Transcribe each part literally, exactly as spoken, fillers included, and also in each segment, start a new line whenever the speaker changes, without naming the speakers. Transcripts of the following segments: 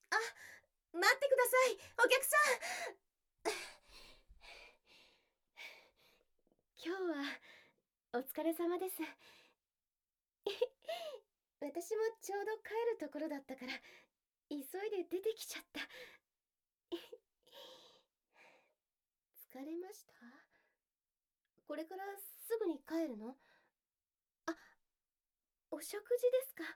あ、待ってください、お客さん。今日はお疲れ様です。私もちょうど帰るところだったから急いで出てきちゃった。疲れました？これからすぐに帰るの？あ、お食事ですか？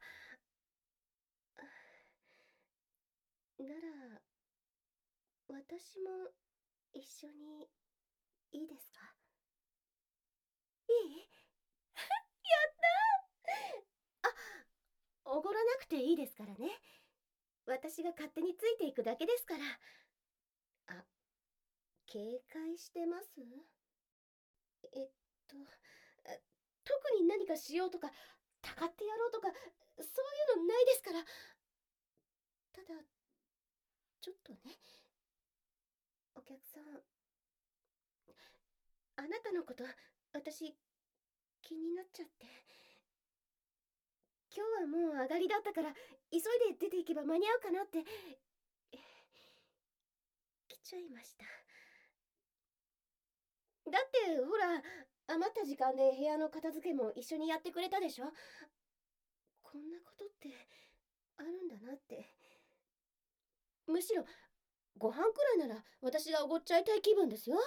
なら私も一緒にいいですか？いい？やったー。あ、おごらなくていいですからね。私が勝手についていくだけですから。あ、警戒してます？えっと、あ特に何かしようとか、たかってやろうとか、そういうのないですから。ただ、ちょっとね、お客さん、あなたのこと、私、気になっちゃって。今日はもう上がりだったから、急いで出ていけば間に合うかなって、来ちゃいました。だってほら、余った時間で部屋の片付けも一緒にやってくれたでしょ。こんなことってあるんだなって。むしろご飯くらいなら私がおごっちゃいたい気分ですよ。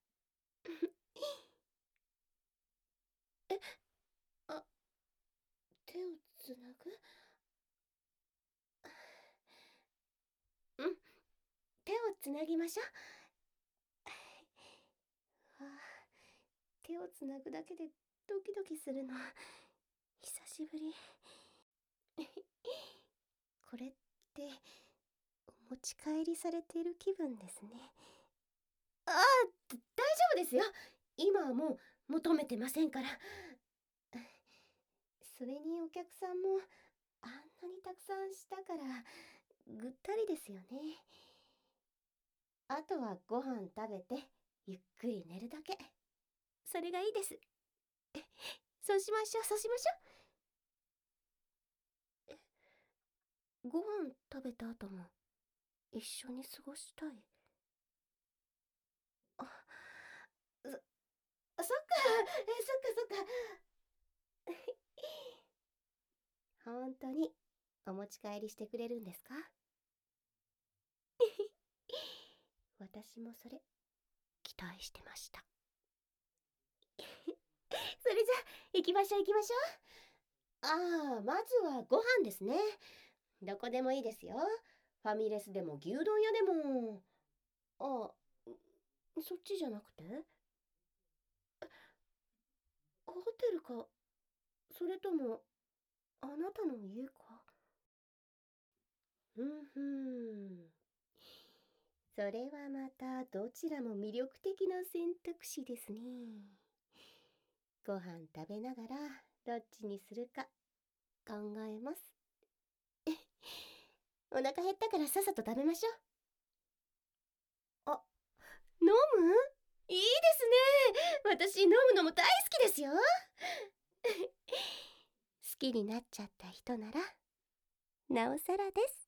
え、あ、手をつなぐ？うん、手をつなぎましょう。ああ、手をつなぐだけでドキドキするの久しぶり。これってお持ち帰りされている気分ですね。ああ、大丈夫ですよ。今はもう求めてませんから。それにお客さんもあんなにたくさんしたからぐったりですよね。あとはご飯食べてゆっくり寝るだけ。それがいいです。そうしましょう、そうしましょう。え、ご飯食べた後も一緒に過ごしたい？あ、そ、そっか、え、そっかそっか。本当にお持ち帰りしてくれるんですか？私もそれ期待してました。それじゃ行きましょう行きましょう。ああ、まずはご飯ですね。どこでもいいですよ。ファミレスでも牛丼屋でも。あ、そっちじゃなくてホテルか、それともあなたの家か？うんふん。それはまたどちらも魅力的な選択肢ですね。ご飯食べながらどっちにするか考えます。お腹減ったからさっさと食べましょう。あ、飲む？いいですね。私飲むのも大好きですよ。好きになっちゃった人ならなおさらです。